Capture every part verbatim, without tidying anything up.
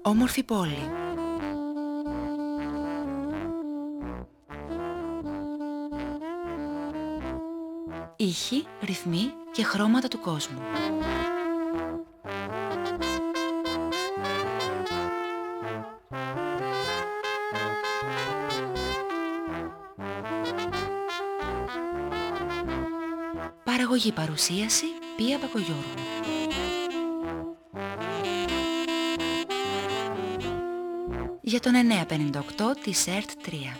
Όμορφη πόλη. Ήχοι, ρυθμοί και χρώματα του κόσμου. Παραγωγή, παρουσίαση, Πία Πακογιώργου. Για τον εννιακόσια πενήντα οκτώ της ΕΡΤ τρία.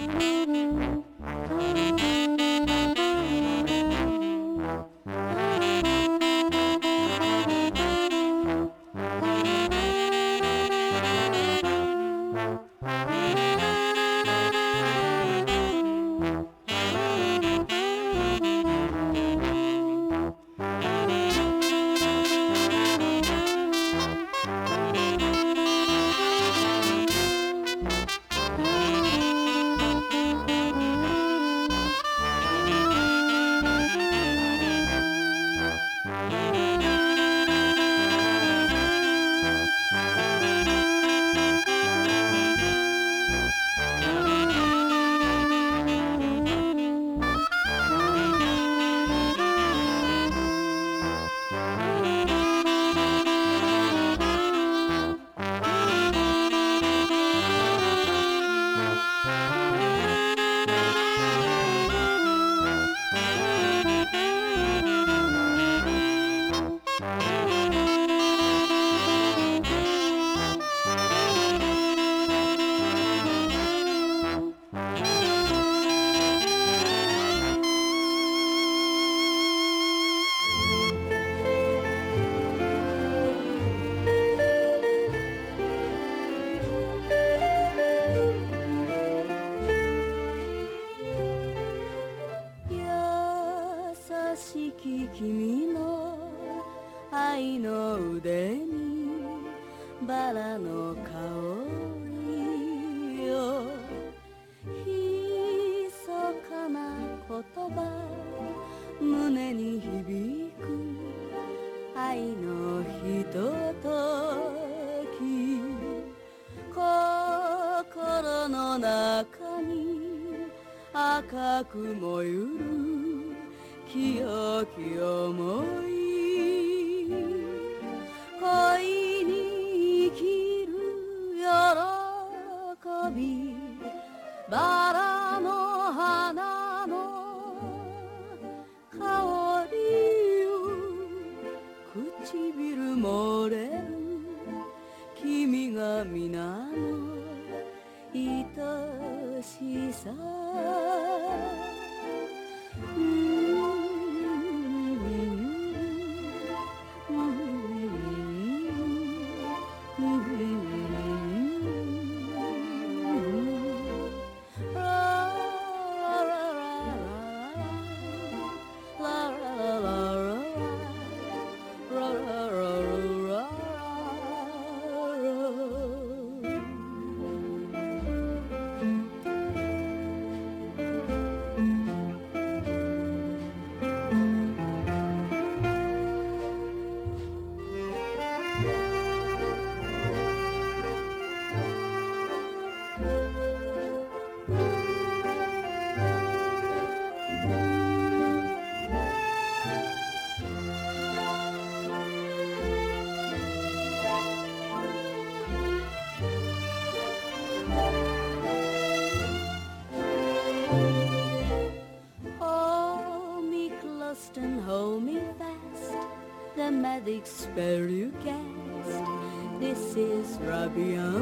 Spare you guest, this is Rabian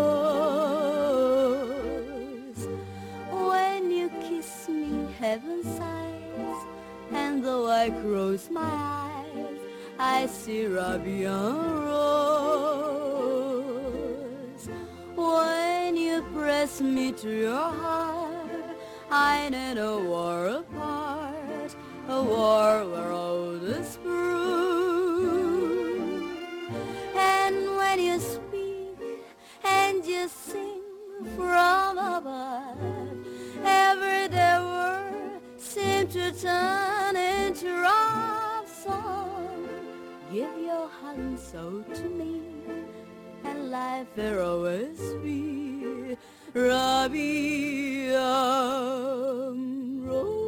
Rose. When you kiss me, heaven sighs, and though I close my eyes, I see Rabian Rose. When you press me to your heart, I and a war apart, a war where all is when you speak and you sing from above, everyday word seems to turn into love song. Give your hand so to me, and life will always be Rabia Rose.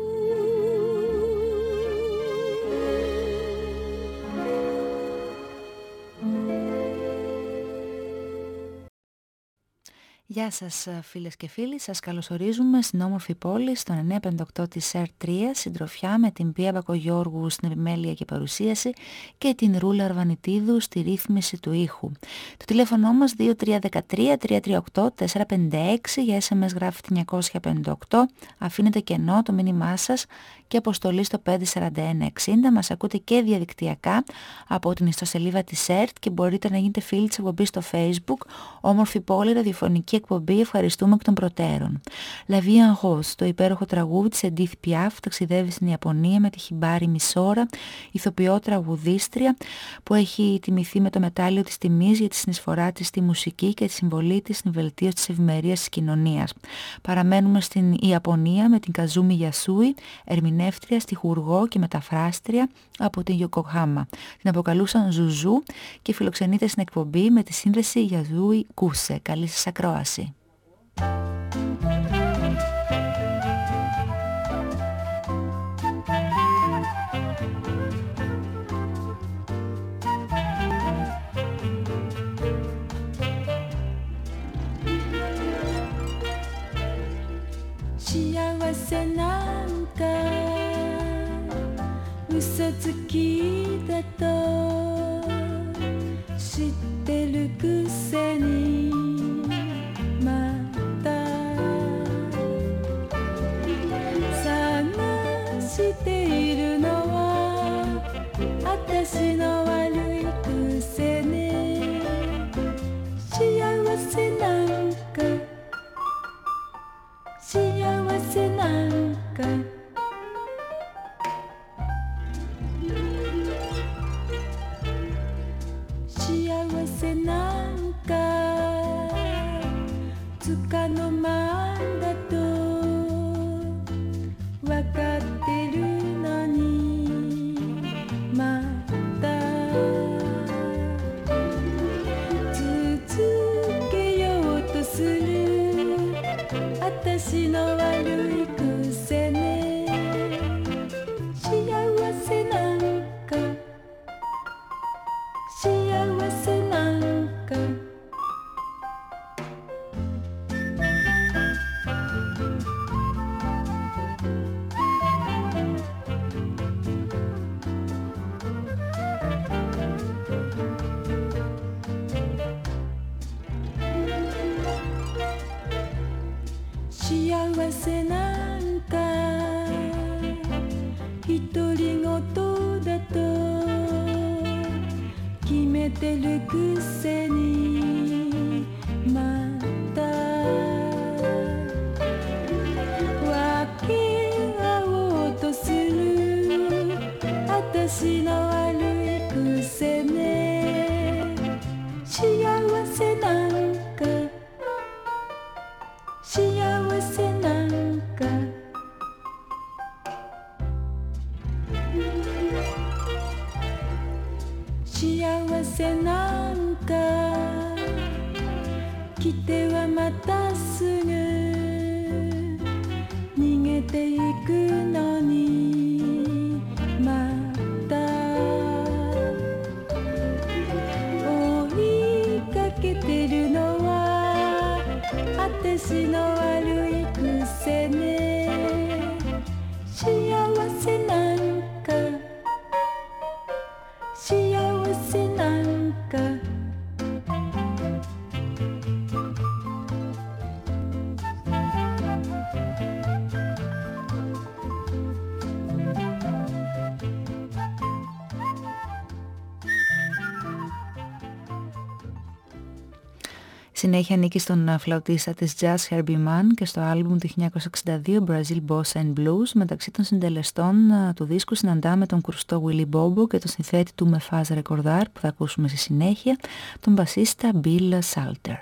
Γεια σας φίλες και φίλοι, σας καλωσορίζουμε στην όμορφη πόλη, στον εννιακόσια πενήντα οκτώ της ΕΡΤ τρία, συντροφιά με την Πία Μπακογιώργου στην επιμέλεια και παρουσίαση και την Ρούλα Αρβανιτίδου στη ρύθμιση του ήχου. Το τηλέφωνο μας δύο τρία ένα τρία τρία τρία οκτώ τέσσερα πέντε έξι, για ες εμ ες γράφετε εννιακόσια πενήντα οκτώ, αφήνετε κενό το μήνυμά σας και αποστολή στο πέντε τέσσερα ένα εξήντα. Μας ακούτε και διαδικτυακά από την ιστοσελίδα της ΕΡΤ και μπορείτε να γίνετε φίλοι της εκπομπής στο Facebook. Όμορφη πόλη, ραδιοφωνική εκπομπή, ευχαριστούμε εκ των προτέρων. La Vie en Rose, το υπέροχο τραγούδι της Edith Piaf, ταξιδεύει στην Ιαπωνία με τη Χιμπάρη Μισόρα, ηθοποιό τραγουδίστρια που έχει τιμηθεί με το μετάλλιο της τιμής για τη συνεισφορά της στη μουσική και τη συμβολή της στην βελτίωση της ευημερίας της κοινωνίας. Παραμένουμε στην Ιαπωνία με την Καζούμι Γιασούι, ερμηνεύτρια, στιχουργό και μεταφράστρια από την Ιοκοχάμα. Την αποκαλούσαν Ζουζού και φιλοξενείται στην εκπομπή με τη σύνδεση Γιασούι Κούσε. Καλή σας ακρόαση. Συνέχεια ανήκει στον φλαουτίστα της jazz Herbie Mann και στο άλμπουμ του χίλια εννιακόσια εξήντα δύο Brazil Bossa and Blues. Μεταξύ των συντελεστών του δίσκου συναντάμε τον κρουστό Willy Bobo και τον συνθέτη του με φάζ ρεκορδάρ που θα ακούσουμε στη συνέχεια, τον μπασίστα Bill Salter.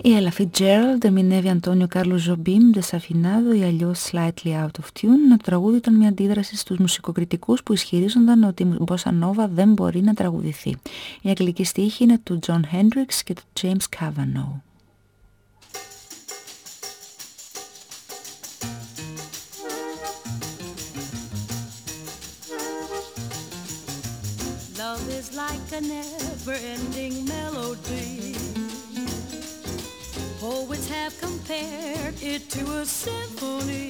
Η Ella Fitzgerald ερμηνεύει Αντώνιο Κάρλος Ζωμπίμ, Desafinado ή αλλιώς Slightly Out of Tune. Το τραγούδι ήταν μια αντίδραση στους μουσικοκριτικούς που ισχυρίζονταν ότι η Bossa Nova δεν μπορεί να τραγουδηθεί. Η αγγλική στίχη είναι του John Hendricks και του James Cavanaugh. Love is like a never-ending melody. Poets have compared it to a symphony,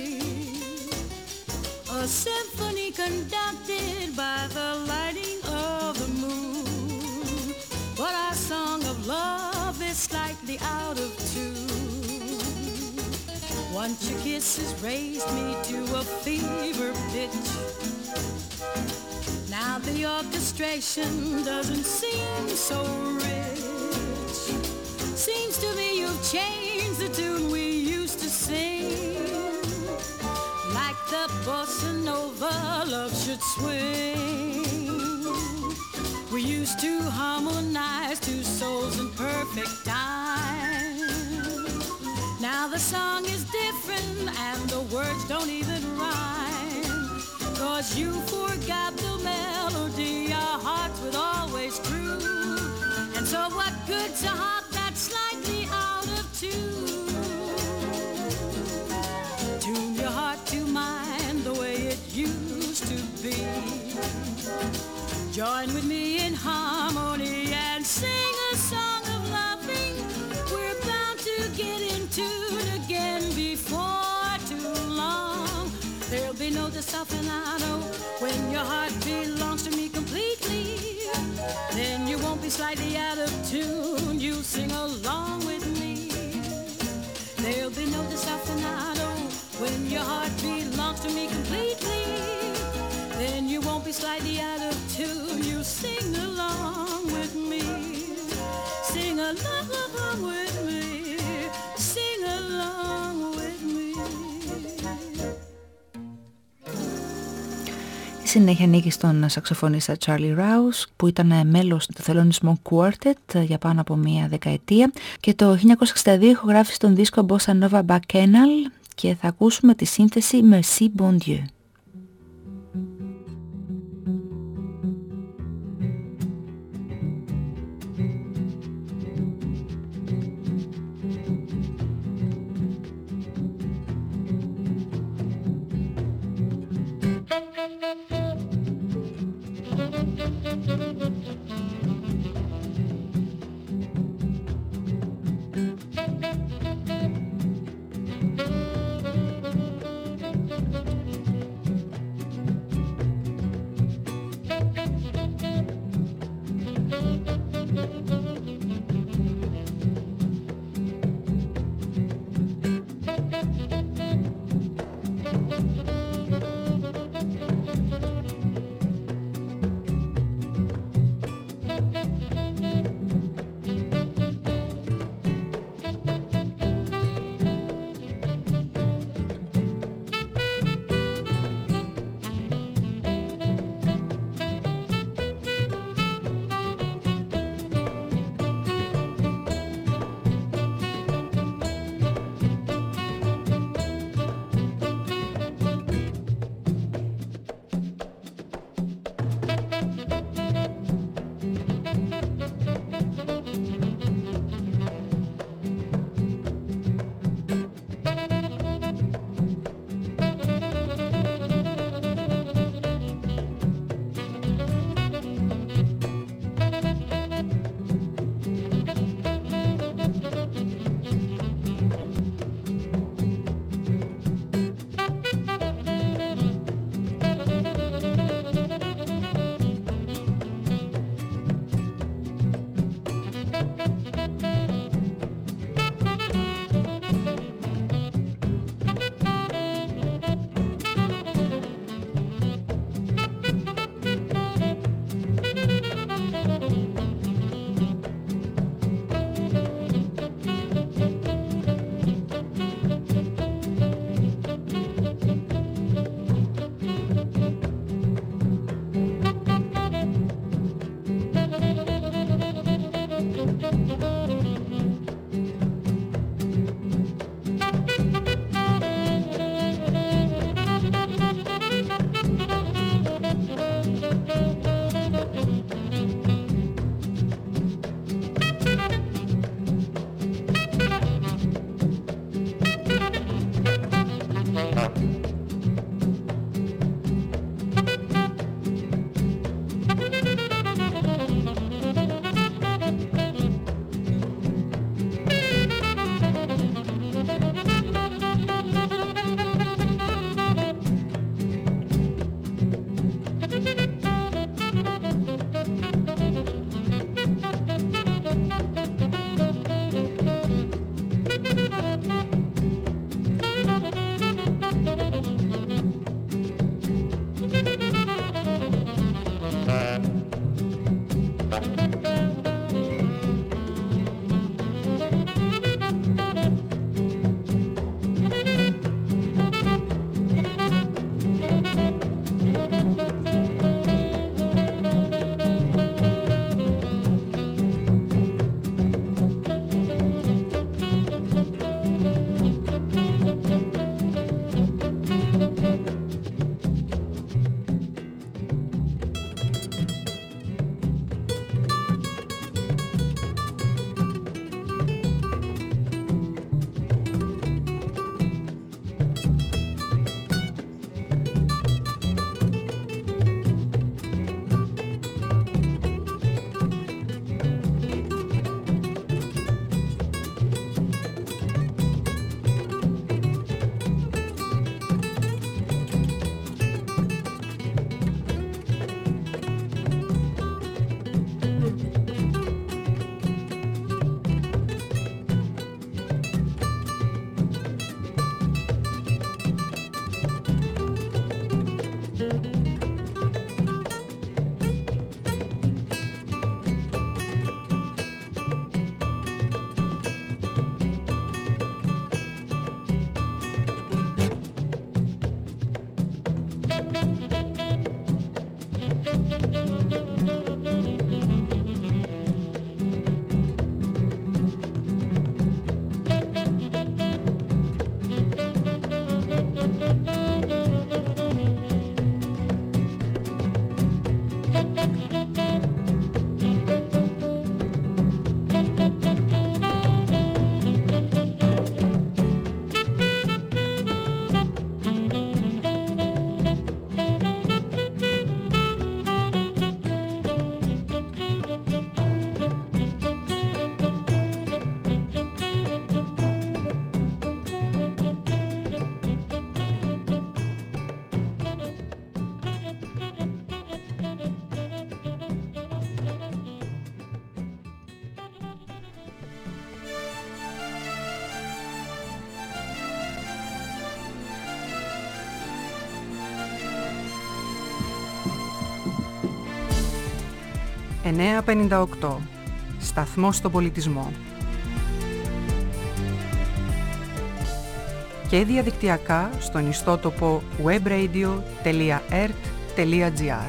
a symphony conducted by the lighting of the moon. But our song of love is slightly out of tune. Once your kisses raised me to a fever pitch. Now the orchestration doesn't seem so rich. Seems to me you've changed the tune we used to sing. Like the bossa nova love should swing. We used to harmonize two souls in perfect time. Now the song is different and the words don't even rhyme. Cause you forgot the melody our hearts would always groove. And so what good's a heart that's slightly out of tune? Tune your heart to mine the way it used to be. Join with me in harmony and sing a song of loving. We're bound to get in tune again before too long. There'll be no desafinado when your heart belongs to me completely. Then you won't be slightly out of tune. You'll sing along with me. There'll be no desafinado when your heart belongs to me completely. Then you won't be slightly out of tune. You sing along with me. Sing along with me. Sing along with me. Η συνέχεια ανήκει στον σαξοφωνίστα Charlie Rouse, που ήταν μέλος του Thelonious Monk Quartet για πάνω από μία δεκαετία και το χίλια εννιακόσια εξήντα δύο ηχογράφησε τον δίσκο Bossa Nova Bacchanal και θα ακούσουμε τη σύνθεση Merci Bon Dieu. εννιακόσια πενήντα οκτώ. Σταθμός στον πολιτισμό. Και διαδικτυακά στον ιστότοπο webradio τελεία e r t τελεία g r.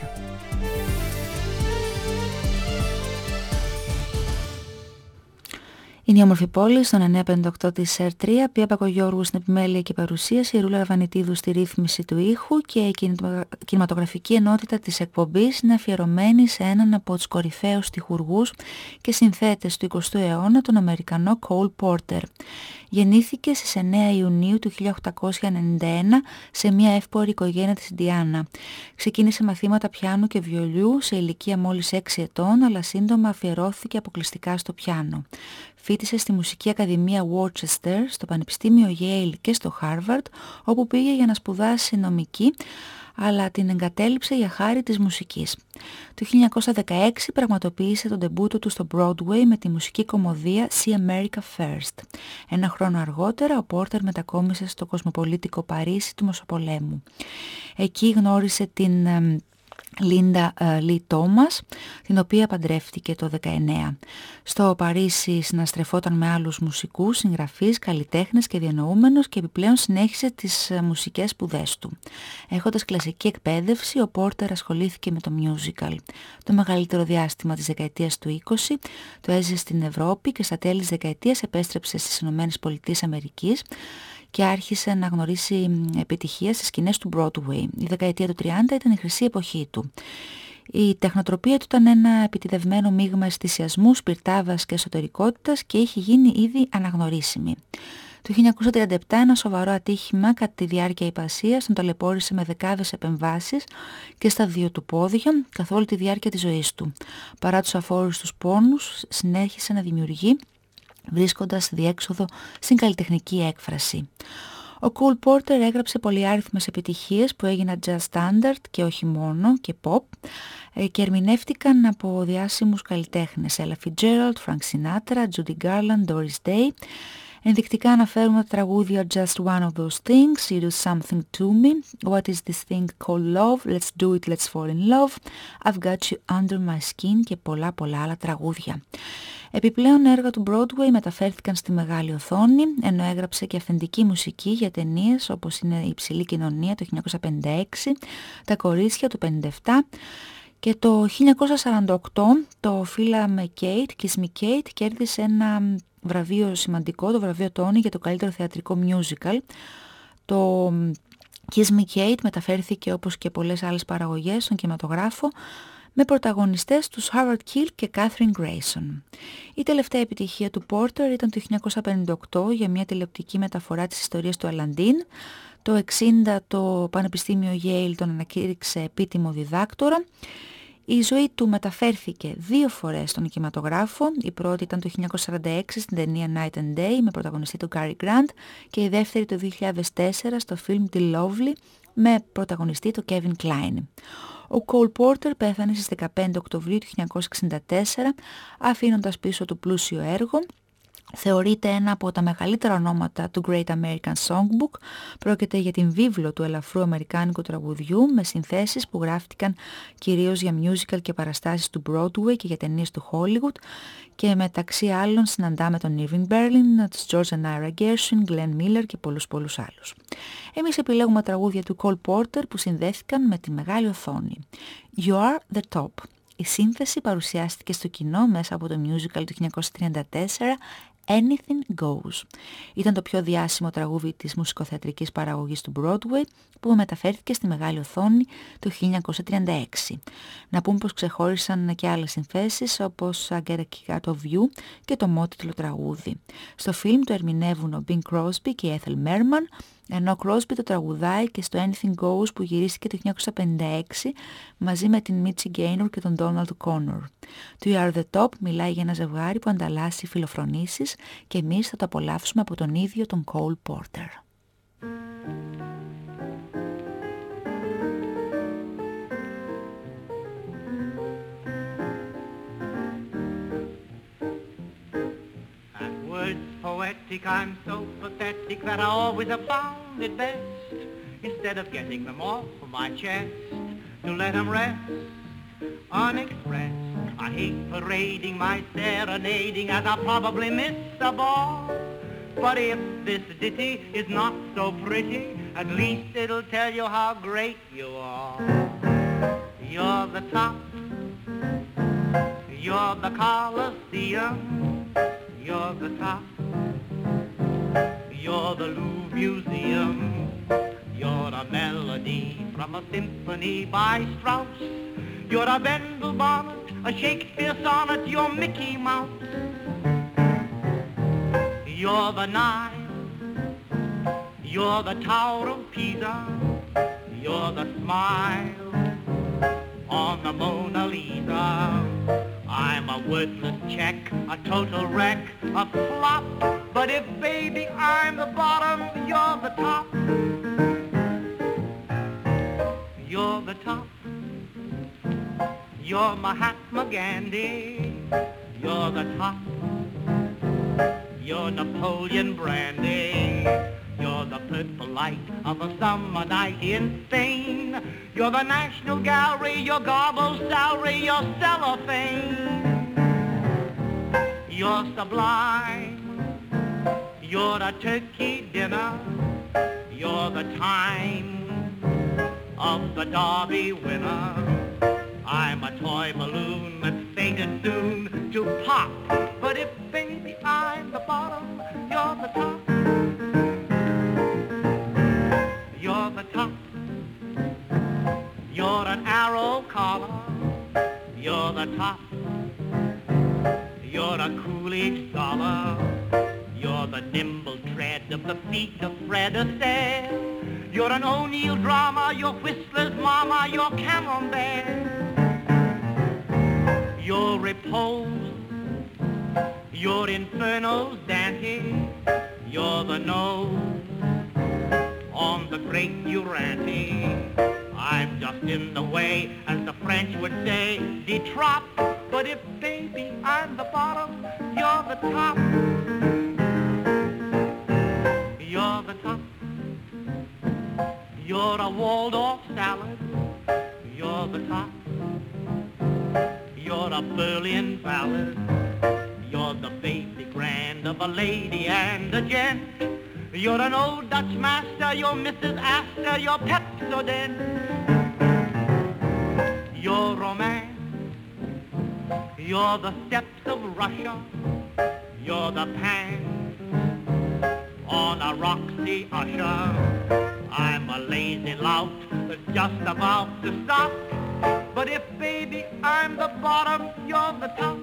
Είναι η όμορφη πόλη στον εννιακόσια πενήντα οκτώ της ερ τρία, Πία Πακογιώργου στην επιμέλεια και παρουσίαση, η Ρούλα Αρβανιτίδου στη ρύθμιση του ήχου και η κινηματογραφική ενότητα της εκπομπής είναι αφιερωμένη σε έναν από τους κορυφαίους στιχουργούς και συνθέτες του εικοστού αιώνα, τον Αμερικανό Cole Porter. Γεννήθηκε στις εννέα Ιουνίου του χίλια οκτακόσια ενενήντα ένα σε μια εύπορη οικογένεια της Ιντιάνα. Ξεκίνησε μαθήματα πιάνου και βιολιού σε ηλικία μόλις έξι ετών, αλλά σύντομα αφιερώθηκε αποκλειστικά στο πιάνο. Φοίτησε στη Μουσική Ακαδημία Worcester, στο Πανεπιστήμιο Yale και στο Harvard, όπου πήγε για να σπουδάσει νομική, αλλά την εγκατέλειψε για χάρη της μουσικής. Το χίλια εννιακόσια δεκαέξι πραγματοποίησε τον ντεμπούτο του στο Broadway με τη μουσική κομμωδία See America First. Ένα χρόνο αργότερα ο Πόρτερ μετακόμισε στο κοσμοπολίτικο Παρίσι του Μεσοπολέμου. Εκεί γνώρισε την Λίντα Λι Τόμας, την οποία παντρεύτηκε το δεκαεννέα. Στο Παρίσι συναστρεφόταν με άλλους μουσικούς, συγγραφείς, καλλιτέχνες και διανοούμενους και επιπλέον συνέχισε τις μουσικές σπουδές του. Έχοντας κλασική εκπαίδευση, ο Πόρτερ ασχολήθηκε με το musical. Το μεγαλύτερο διάστημα της δεκαετίας του είκοσι το έζησε στην Ευρώπη και στα τέλη της δεκαετίας επέστρεψε στις Ηνωμένες Πολιτείες Αμερικής και άρχισε να γνωρίσει επιτυχία στις σκηνές του Broadway. Η δεκαετία του τριάντα ήταν η χρυσή εποχή του. Η τεχνοτροπία του ήταν ένα επιτηδευμένο μείγμα αισθησιασμού, σπιρτάβας και εσωτερικότητας και είχε γίνει ήδη αναγνωρίσιμη. Το χίλια εννιακόσια τριάντα επτά ένα σοβαρό ατύχημα κατά τη διάρκεια υπασίας τον ταλαιπώρησε με δεκάδες επεμβάσεις και στα δύο του πόδια καθ' όλη τη διάρκεια της ζωής του. Παρά τους αφόριστους πόνους, συνέχισε να δημιουργεί, βρίσκοντας διέξοδο στην καλλιτεχνική έκφραση. Ο Cole Porter έγραψε πολυάριθμες επιτυχίες που έγιναν jazz standard και όχι μόνο, και pop, και ερμηνεύτηκαν από διάσημους καλλιτέχνες Ella Fitzgerald, Frank Sinatra, Judy Garland, Doris Day. Ενδεικτικά αναφέρουμε τα τραγούδια Just One of Those Things, You Do Something To Me, What Is This Thing Called Love, Let's Do It, Let's Fall In Love, I've Got You Under My Skin και πολλά πολλά άλλα τραγούδια. Επιπλέον έργα του Broadway μεταφέρθηκαν στη μεγάλη οθόνη, ενώ έγραψε και αυθεντική μουσική για ταινίες όπως είναι η Υψηλή Κοινωνία το χίλια εννιακόσια πενήντα έξι, Τα Κορίτσια του χίλια εννιακόσια πενήντα επτά και το χίλια εννιακόσια σαράντα οκτώ το Phila με Kate, Kiss Me Kate, κέρδισε ένα βραβείο σημαντικό, το βραβείο Τόνι για το καλύτερο θεατρικό musical. Το Kiss Me Kate μεταφέρθηκε όπως και πολλές άλλες παραγωγές στον κινηματογράφο, με πρωταγωνιστές τους Howard Keel και Catherine Grayson. Η τελευταία επιτυχία του Porter ήταν το χίλια εννιακόσια πενήντα οκτώ για μια τηλεοπτική μεταφορά της ιστορίας του Αλαντίν. Το εξήντα το Πανεπιστήμιο Yale τον ανακήρυξε επίτιμο διδάκτορα. Η ζωή του μεταφέρθηκε δύο φορές στον κινηματογράφο. Η πρώτη ήταν το χίλια εννιακόσια σαράντα έξι στην ταινία Night and Day με πρωταγωνιστή τον Cary Grant και η δεύτερη το δύο χιλιάδες τέσσερα στο φιλμ The Lovely με πρωταγωνιστή τον Kevin Kline. Ο Cole Porter πέθανε στις δεκαπέντε Οκτωβρίου του χίλια εννιακόσια εξήντα τέσσερα αφήνοντας πίσω του πλούσιο έργο. Θεωρείται ένα από τα μεγαλύτερα ονόματα του Great American Songbook. Πρόκειται για την βίβλο του ελαφρού αμερικάνικου τραγουδιού με συνθέσεις που γράφτηκαν κυρίως για musical και παραστάσεις του Broadway και για ταινίες του Hollywood και μεταξύ άλλων συναντάμε τον Irving Berlin, τους George and Ira Gershwin, Glenn Miller και πολλούς πολλούς άλλους. Εμείς επιλέγουμε τραγούδια του Cole Porter που συνδέθηκαν με τη μεγάλη οθόνη. You Are The Top. Η σύνθεση παρουσιάστηκε στο κοινό μέσα από το musical του χίλια εννιακόσια τριάντα τέσσερα Anything Goes. Ήταν το πιο διάσημο τραγούδι της μουσικοθεατρικής παραγωγής του Broadway που μεταφέρθηκε στη μεγάλη οθόνη το χίλια εννιακόσια τριάντα έξι. Να πούμε πως ξεχώρισαν και άλλες συνθέσεις όπως I Get a Kick Out of You και το μότιτλο τραγούδι. Στο φιλμ το ερμηνεύουν ο Bing Crosby και η Ethel Merman, ενώ ο Crosby το τραγουδάει και στο Anything Goes που γυρίστηκε το χίλια εννιακόσια πενήντα έξι μαζί με την Mitzi Gaynor και τον Donald Connor. Το You Are The Top μιλάει για ένα ζευγάρι που ανταλλάσσει φιλοφρονήσεις και εμείς θα το απολαύσουμε από τον ίδιο τον Cole Porter. Poetic, I'm so pathetic that I always have found it best, instead of getting them off my chest, to let them rest unexpressed. I hate parading my serenading as I probably miss the ball. But if this ditty is not so pretty, at least it'll tell you how great you are. You're the top, you're the Colosseum, you're the top, you're the Louvre Museum, you're a melody from a symphony by Strauss, you're a Bendel bonnet, a Shakespeare sonnet, you're Mickey Mouse. You're the Nile, you're the Tower of Pisa, you're the smile on the Mona Lisa. I'm a worthless check, a total wreck, a flop, but if baby I'm the bottom, you're the top. You're the top, you're Mahatma Gandhi, you're the top. You're Napoleon Brandy, you're the purple light of a summer night in Spain. You're the National Gallery, your garbled salary, your cellophane. You're sublime, you're a turkey dinner, you're the time of the Derby winner. I'm a toy balloon that's fated soon to pop, but if baby I'm the bottom, you're the top. You're the top. You're an arrow collar, you're the top. You're a Coolidge scholar, you're the nimble tread of the feet of Fred Astaire. You're an O'Neill drama, you're Whistler's mama, you're Camembert. You're repose, you're Inferno's Dante, you're the nose on the great Durante. I'm just in the way, as the French would say, de trop. But if baby I'm the bottom, you're the top. You're the top. You're a Waldorf salad, you're the top. You're a Berlin ballad, you're the basic grand of a lady and a gent. You're an old Dutch master, you're Missus Astor, you're Pepsodent. You're romance, you're the steps of Russia, you're the pants on a Roxy usher. I'm a lazy lout that's just about to stop, but if baby I'm the bottom, you're the top.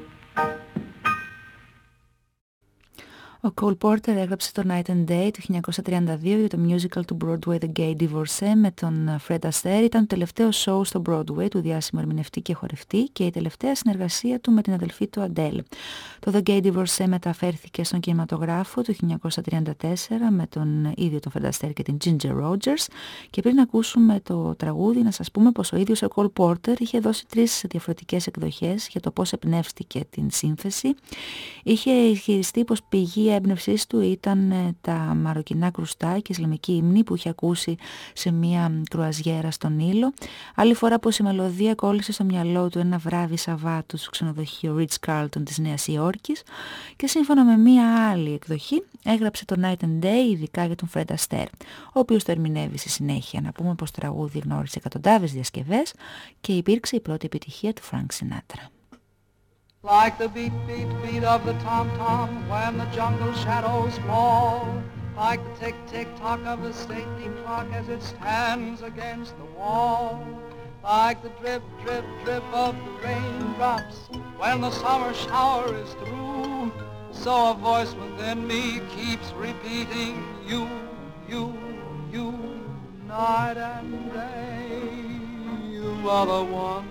Ο Cole Porter έγραψε το Night and Day το χίλια εννιακόσια τριάντα δύο για το musical του Broadway The Gay Divorcee με τον Fred Astaire. Ήταν το τελευταίο show στο Broadway του διάσημου ερμηνευτή και χορευτή και η τελευταία συνεργασία του με την αδελφή του Adele. Το The Gay Divorcee μεταφέρθηκε στον κινηματογράφο το χίλια εννιακόσια τριάντα τέσσερα με τον ίδιο τον Fred Astaire και την Ginger Rogers, και πριν ακούσουμε το τραγούδι να σας πούμε πως ο ίδιος ο Cole Porter είχε δώσει τρεις διαφορετικές εκδοχές για το πώς εμπνεύστηκε την σύνθεση. Είχε ισχυριστεί πως πηγή η έμπνευσή του ήταν τα μαροκινά κρουστά και η ισλαμική ύμνη που είχε ακούσει σε μια κρουαζιέρα στον Νείλο. Άλλη φορά πως η μελωδία κόλλησε στο μυαλό του ένα βράδυ Σαββάτου στο ξενοδοχείο Ritz Carlton της Νέας Υόρκης, και σύμφωνα με μια άλλη εκδοχή έγραψε το Night and Day ειδικά για τον Fred Astaire, ο οποίος το ερμηνεύει στη συνέχεια. Να πούμε πως το τραγούδι γνώρισε εκατοντάδες διασκευές και υπήρξε η πρώτη επιτυχία του Frank Sinatra. Like the beat, beat, beat of the tom-tom when the jungle shadows fall. Like the tick-tick-tock of the stately clock as it stands against the wall. Like the drip, drip, drip of the raindrops when the summer shower is through. So a voice within me keeps repeating you, you, you, night and day. You are the one.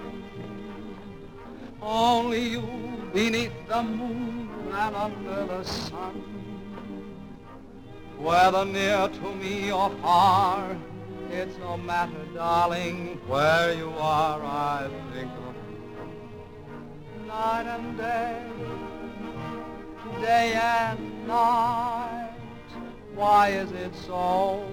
Only you beneath the moon and under the sun. Whether near to me or far, it's no matter, darling, where you are, I think of you. Night and day, day and night. Why is it so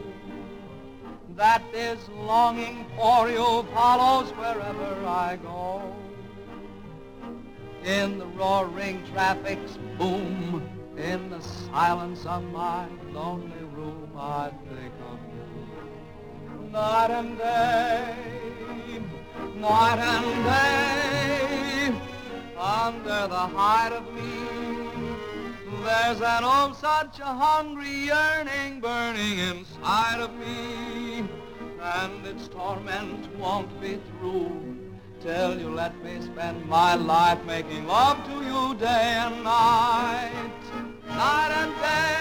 that this longing for you follows wherever I go? in the roaring traffic's boom, in the silence of my lonely room, I think of you. Night and day, night and day, under the hide of me, there's an oh such a hungry yearning burning inside of me, and its torment won't be through till you let me spend my life making love to you day and night, night and day.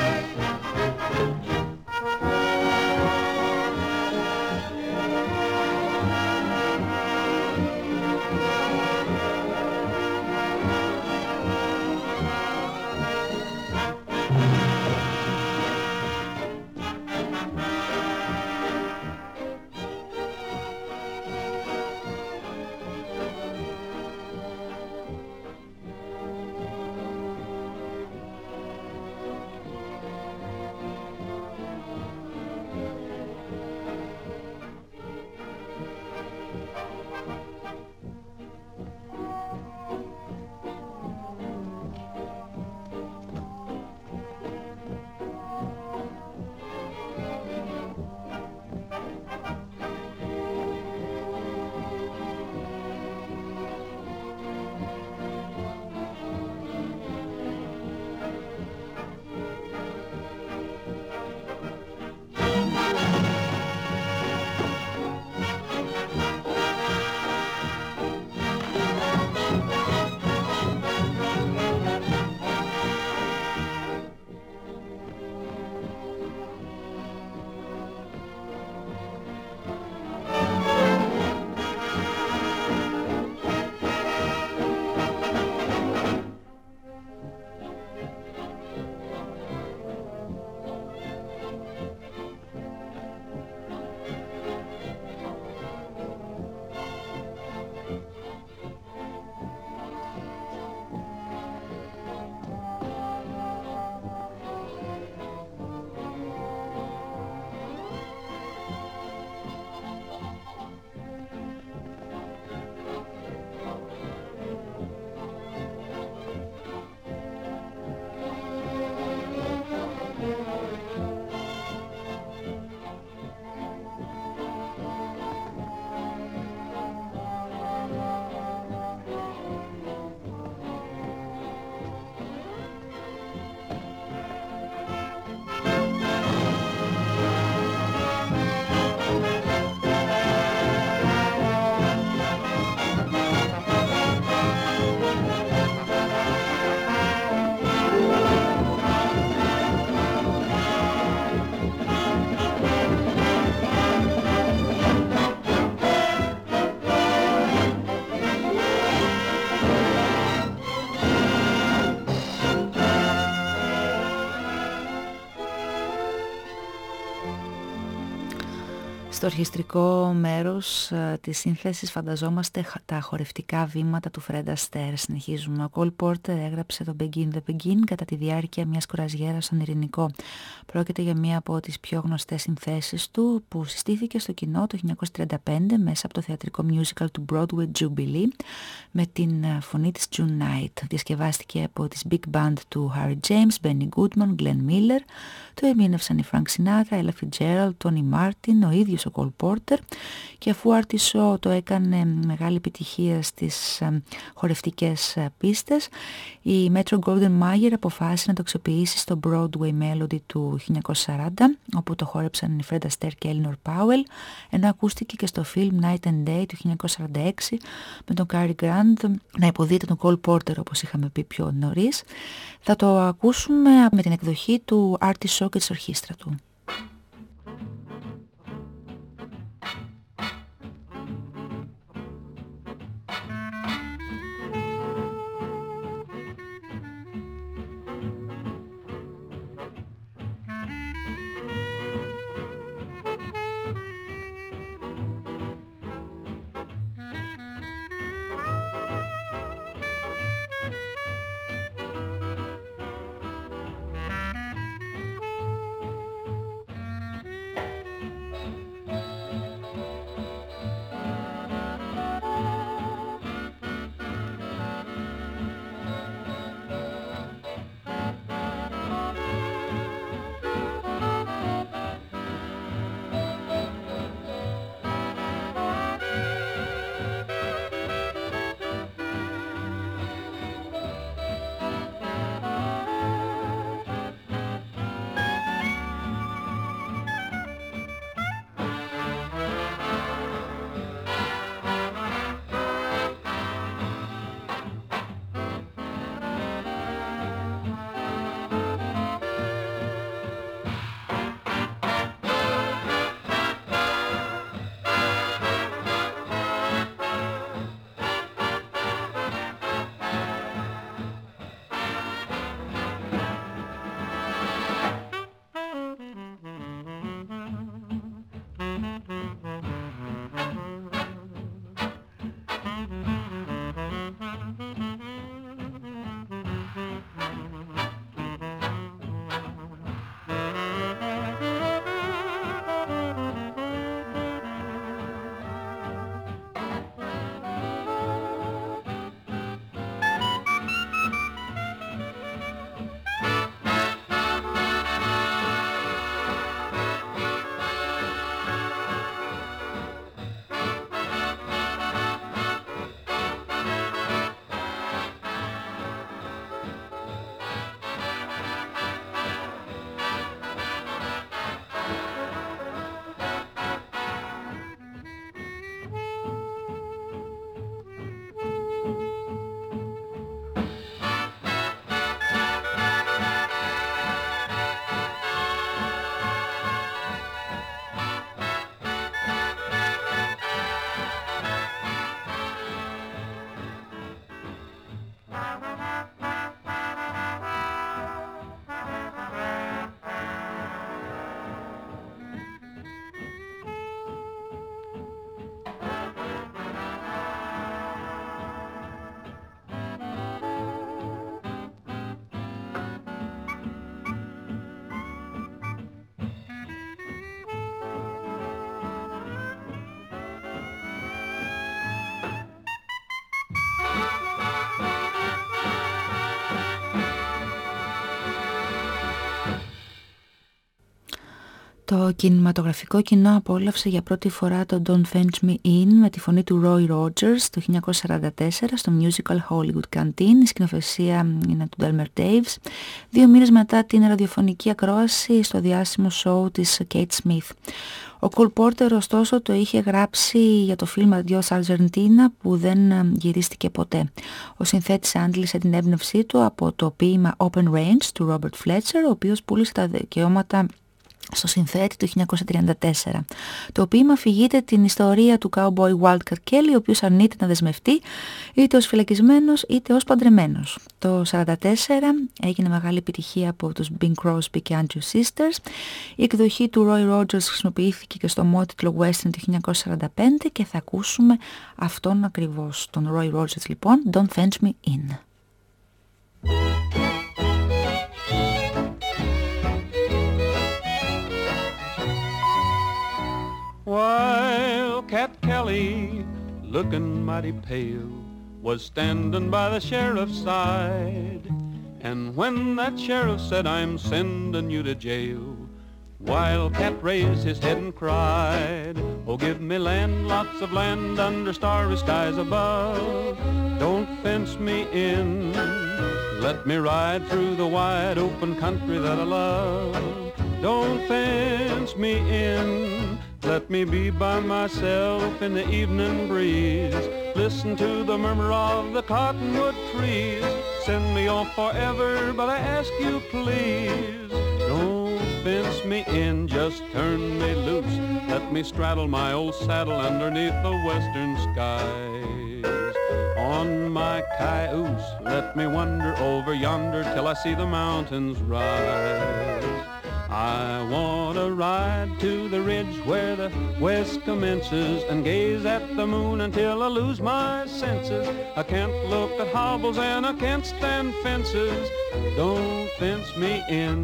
Στο ορχιστρικό μέρος uh, της σύνθεσης φανταζόμαστε τα χορευτικά βήματα του Fred Astaire. Συνεχίζουμε. Ο Cole Porter έγραψε το Begin the Begin κατά τη διάρκεια μιας κουραζιέρας στον Ειρηνικό. Πρόκειται για μία από τις πιο γνωστές συνθέσεις του που συστήθηκε στο κοινό το χίλια εννιακόσια τριάντα πέντε μέσα από το θεατρικό musical του Broadway Jubilee με την φωνή της June Knight. Διασκευάστηκε από τις Big Band του Harry James, Benny Goodman, Glenn Miller. Το ερμήνευσαν οι Frank Sinatra, Ella Fitzgerald, Tony Martin, ο ίδιος ο Cole Porter, και αφού Artie Shaw το έκανε μεγάλη επιτυχία στις ε, χορευτικές ε, πίστες, η Metro Goldwyn Mayer αποφάσισε να το αξιοποιήσει στο Broadway Melody του χίλια εννιακόσια σαράντα, όπου το χόρεψαν οι Fred Astaire και Eleanor Powell, ενώ ακούστηκε και στο film Night and Day του χίλια εννιακόσια σαράντα έξι με τον Cary Grant να υποδείται τον Cole Porter, όπως είχαμε πει πιο νωρίς. Θα το ακούσουμε με την εκδοχή του Artie Shaw και της ορχήστρα του. Το κινηματογραφικό κοινό απόλαυσε για πρώτη φορά το Don't Fence Me In με τη φωνή του Roy Rogers το χίλια εννιακόσια σαράντα τέσσερα στο musical Hollywood Canteen. Η σκηνοθεσία είναι του Delmer Daves, δύο μήνες μετά την ραδιοφωνική ακρόαση στο διάσημο show της Kate Smith. Ο Cole Porter ωστόσο το είχε γράψει για το φιλμ Adios Argentina που δεν γυρίστηκε ποτέ. Ο συνθέτης άντλησε την έμπνευσή του από το ποίημα Open Range του Robert Fletcher, ο οποίος πούλησε τα δικαιώματα στο συνθέτη το χίλια εννιακόσια τριάντα τέσσερα. Το ποίημα αφηγείται την ιστορία του cowboy Walter Kelly, ο οποίος αρνείται να δεσμευτεί είτε ως φυλακισμένος είτε ως παντρεμένος. Το χίλια εννιακόσια σαράντα τέσσερα έγινε μεγάλη επιτυχία από τους Bing Crosby και Andrew Sisters. Η εκδοχή του Roy Rogers χρησιμοποιήθηκε και στο μότιτλο Western το χίλια εννιακόσια σαράντα πέντε και θα ακούσουμε αυτόν ακριβώς, τον Roy Rogers λοιπόν, Don't Fence Me In. While Cat Kelly, looking mighty pale, was standing by the sheriff's side. And when that sheriff said, I'm sending you to jail, Wildcat raised his head and cried, oh, give me land, lots of land under starry skies above. Don't fence me in, let me ride through the wide open country that I love. Don't fence me in, let me be by myself in the evening breeze. Listen to the murmur of the cottonwood trees. Send me off forever, but I ask you please, don't fence me in, just turn me loose. Let me straddle my old saddle underneath the western skies. On my cayuse, let me wander over yonder till I see the mountains rise. I want to ride to the ridge where the west commences and gaze at the moon until I lose my senses. I can't look at hobbles and I can't stand fences. Don't fence me in.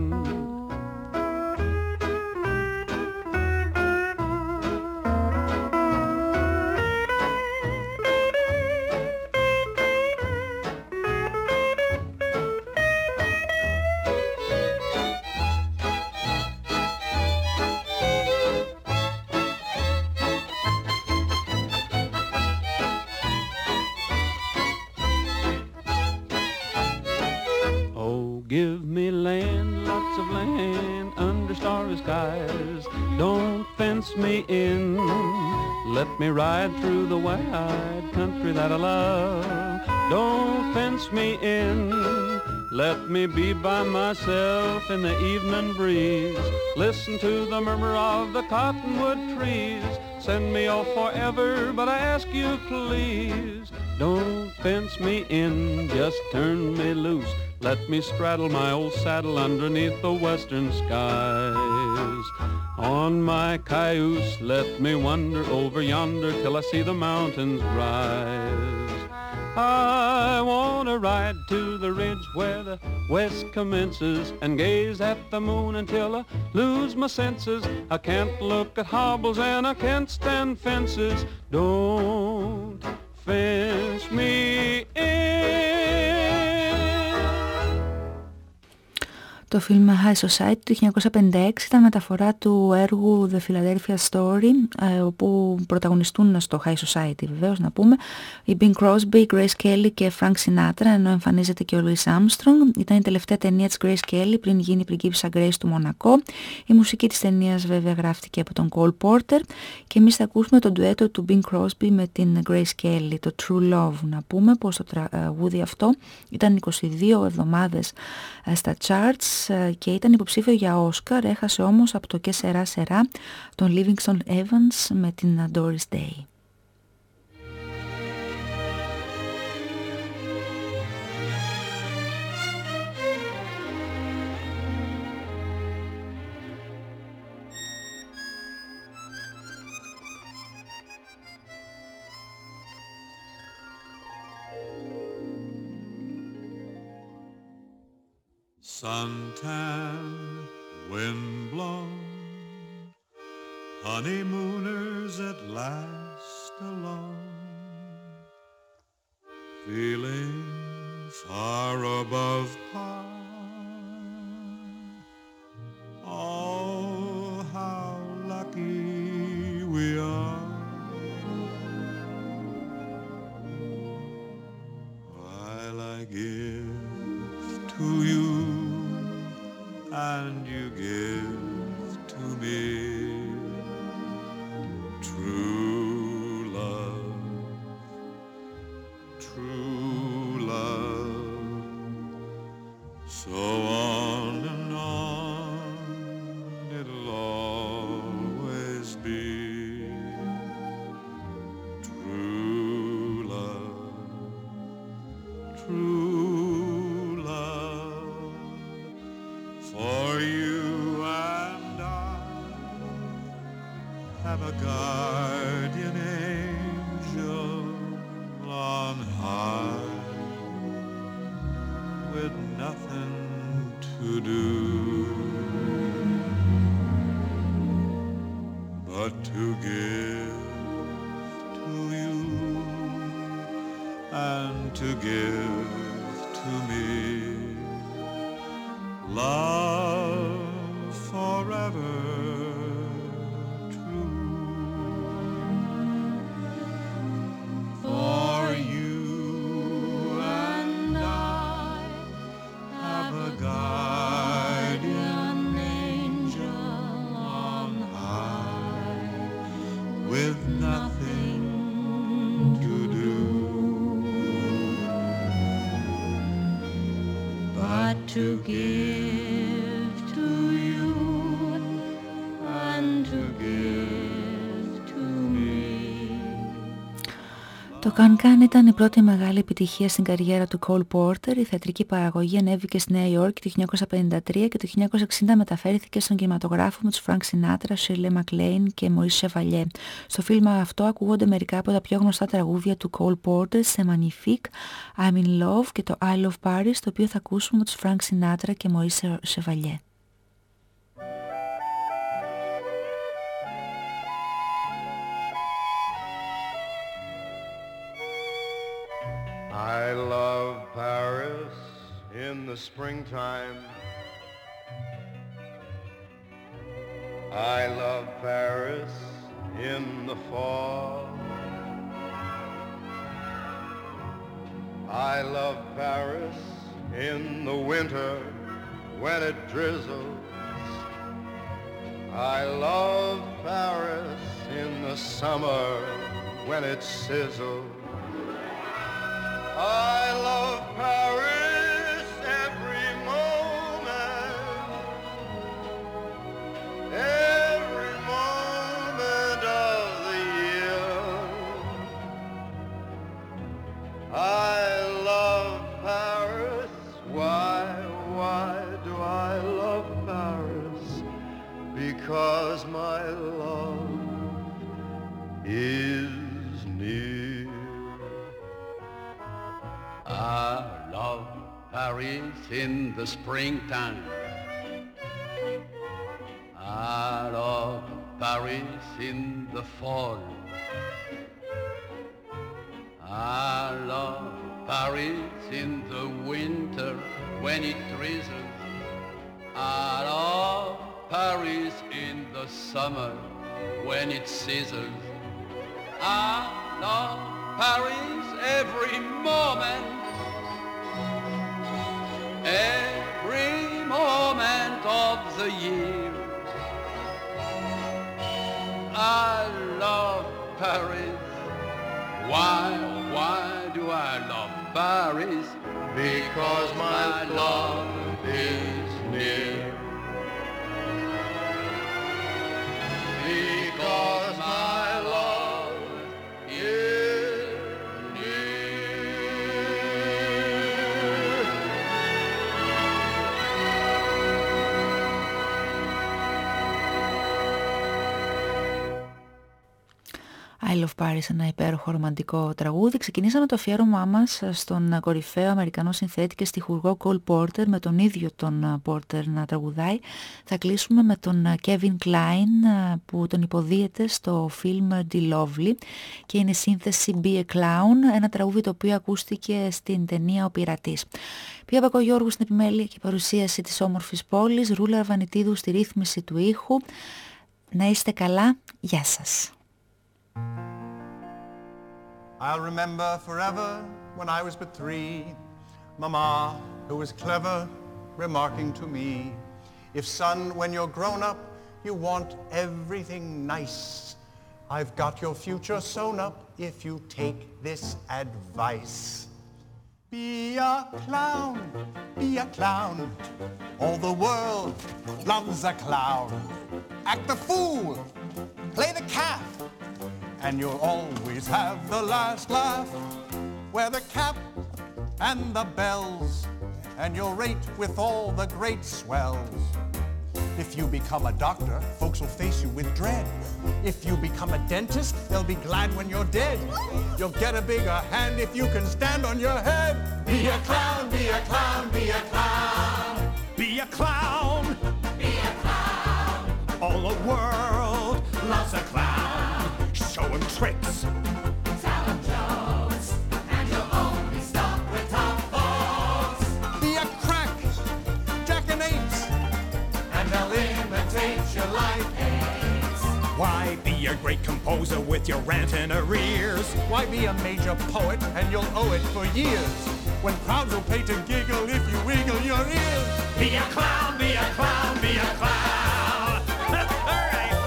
Give me land, lots of land, under starry skies. Don't fence me in, let me ride through the wide country that I love. Don't fence me in, let me be by myself in the evening breeze. Listen to the murmur of the cottonwood trees. Send me off forever, but I ask you please, don't fence me in, just turn me loose. Let me straddle my old saddle underneath the western skies. On my cayuse, let me wander over yonder till I see the mountains rise. I want to ride to the ridge where the west commences and gaze at the moon until I lose my senses. I can't look at hobbles and I can't stand fences. Don't fence me in. Το φιλμ High Society του χίλια εννιακόσια πενήντα έξι ήταν μεταφορά του έργου The Philadelphia Story, όπου πρωταγωνιστούν στο High Society βεβαίως να πούμε η Bing Crosby, Grace Kelly και Frank Sinatra, ενώ εμφανίζεται και ο Louis Armstrong. Ήταν η τελευταία ταινία της Grace Kelly πριν γίνει η πριγκίπισσα Grace του Μονακό. Η μουσική της ταινίας βέβαια γράφτηκε από τον Cole Porter και εμείς θα ακούσουμε τον ντουέτο του Bing Crosby με την Grace Kelly, το True Love. Να πούμε πως το τραγούδι αυτό ήταν είκοσι δύο εβδομάδες στα charts και ήταν υποψήφιο για Όσκαρ, έχασε όμως από το «Και σερά σερά» τον Livingston Evans με την Doris Day. Suntan, wind-blown, honeymooners at last alone, feeling far above par. Oh, how give to you and you give to me. True love, true love, so on and on it'll always be. True love, true love, for you and I have a guardian angel on high, with nothing to do but to give to you and to give to me love forever true. For you and I have a guardian angel on high, with nothing to do but to give to you and to give to me. Το Can Can ήταν η πρώτη μεγάλη επιτυχία στην καριέρα του Cole Porter. Η θεατρική παραγωγή ανέβηκε στη Νέα Υόρκη το χίλια εννιακόσια πενήντα τρία και το χίλια εννιακόσια εξήντα μεταφέρθηκε στον κινηματογράφο με τους Frank Sinatra, Shirley MacLaine και Maurice Chevalier. Στο φιλμ αυτό ακούγονται μερικά από τα πιο γνωστά τραγούδια του Cole Porter, σε Magnifique, I'm in Love και το I Love Paris, το οποίο θα ακούσουμε με τους Frank Sinatra και Maurice Chevalier. I love Paris in the springtime. I love Paris in the fall. I love Paris in the winter when it drizzles. I love Paris in the summer when it sizzles. I love Paris every moment, every moment of the year. I love Paris, why, why do I love Paris? Because my love is near. I love Paris in the springtime. I love Paris in the fall. I love Paris in the winter when it drizzles. I love Paris in the summer when it sizzles. I love Paris every moment, every moment of the year. I love Paris. Why, why do I love Paris? Because my love is near. Because my love is I Love Paris, ένα υπέροχο ρομαντικό τραγούδι. Ξεκινήσαμε το αφιέρωμά μας στον κορυφαίο Αμερικανό συνθέτη και στιχουργό Cole Porter, με τον ίδιο τον Porter να τραγουδάει. Θα κλείσουμε με τον Kevin Kline που τον υποδίεται στο φιλμ The Lovely και είναι σύνθεση Be a Clown, ένα τραγούδι το οποίο ακούστηκε στην ταινία Ο Πειρατής. Πία Μπακογιώργου στην επιμέλεια και παρουσίαση της όμορφης πόλης, Ρούλα Αρβανιτίδου στη ρύθμιση του ήχου. Να είστε καλά, γεια σας. I'll remember forever when I was but three, Mama, who was clever, remarking to me, if son, when you're grown up, you want everything nice, I've got your future sewn up if you take this advice. Be a clown, be a clown. All the world loves a clown. Act the fool, play the calf, and you'll always have the last laugh. Wear the cap and the bells, and you'll rate with all the great swells. If you become a doctor, folks will face you with dread. If you become a dentist, they'll be glad when you're dead. You'll get a bigger hand if you can stand on your head. Be a clown, be a clown, be a clown. Be a clown. Be a clown. All the world loves a clown. Show him tricks. Tell him jokes. And you'll only stop with tough folks. Be a crack, jackanapes, and they'll imitate you like apes. Why be a great composer with your rant and arrears? Why be a major poet and you'll owe it for years? When crowds will pay to giggle if you wiggle your ears. Be a clown, be a clown, be a clown. All right.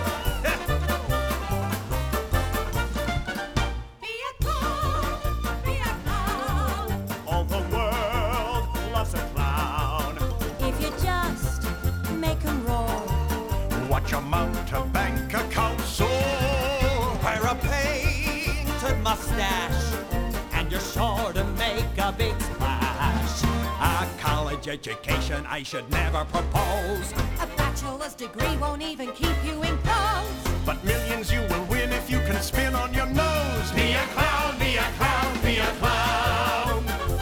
Be a clown, be a clown. All the world loves a clown. If you just make 'em roar. Watch your mountebank account soar. Wear a painted mustache, And you're sure to make a big splash. A college education I should never propose. A bachelor's degree won't even keep you in clothes. But millions you will win if you can spin on your nose. Be a clown, be a clown, be a clown.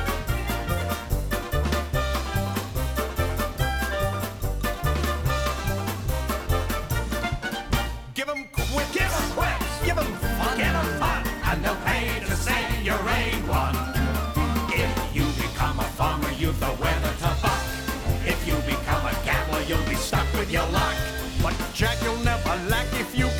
Give 'em quick, give 'em quick, give 'em fun, get 'em fun, and they'll pay to say you ain't one. If you become a farmer, you've the weather to buck. If you become a gambler, you'll be stuck with your luck. But Jack, you'll never lack if you